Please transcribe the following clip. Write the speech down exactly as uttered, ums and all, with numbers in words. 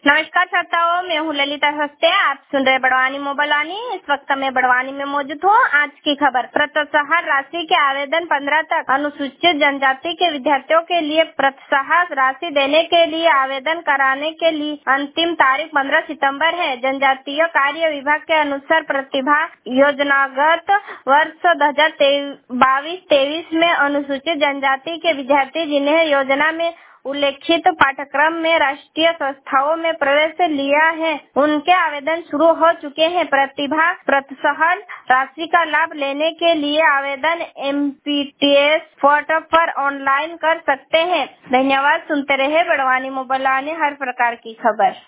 नमस्कार छात्राओं, मैं हूँ ललिता सस्ते। आप सुन रहे बड़वानी मोबाइलानी। इस वक्त मैं बड़वानी में मौजूद हूँ। आज की खबर, प्रोत्साहन राशि के आवेदन पंद्रह तक। अनुसूचित जनजाति के विद्यार्थियों के लिए प्रोत्साहन राशि देने के लिए आवेदन कराने के लिए अंतिम तारीख पंद्रह सितंबर है। जनजातीय कार्य विभाग के अनुसार प्रतिभा योजनागत वर्ष दो हजार बाईस तेईस में अनुसूचित जनजाति के विद्यार्थी जिन्हें योजना में उल्लेखित पाठ्यक्रम में राष्ट्रीय संस्थाओं में प्रवेश लिया है, उनके आवेदन शुरू हो चुके हैं। प्रतिभा प्रोत्साहन राशि का लाभ लेने के लिए आवेदन M P T S portal पर ऑनलाइन कर सकते हैं। धन्यवाद। सुनते रहे बड़वानी मोबाइलानी, हर प्रकार की खबर।